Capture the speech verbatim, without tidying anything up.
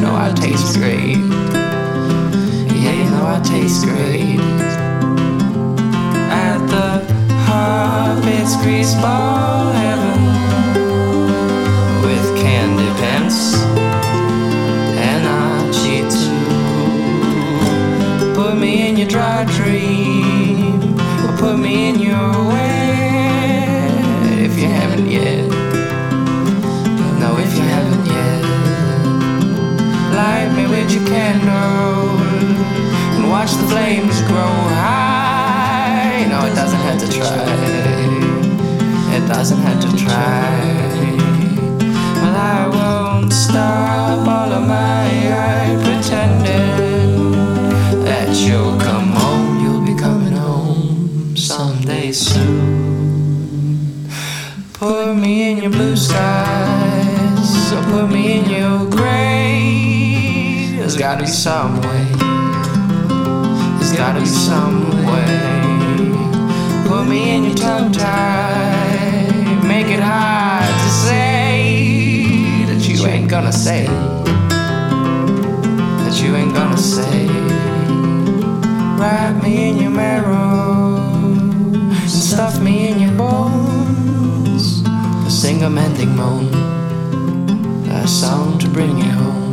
know I taste great. Yeah, you know I taste great. At the Harvard's grease ball heaven, with candy pants and Archie too. Put me in your dry dream, or put me in your way, if you haven't yet. No, if you haven't yet. Light me with your candle and watch the flames grow high. No, it doesn't have to try. It doesn't have to try. Well, I won't stop all of my pretending that you'll come home. You'll be coming home someday soon. Put me in your blue skies, or put me in your gray. There's gotta be some way. There's gotta be some way. Put me in your tongue tie, make it hard to say that you ain't gonna say, that you ain't gonna say. Wrap me in your marrow and stuff me in your bones. Sing a mending moan, a song to bring you home.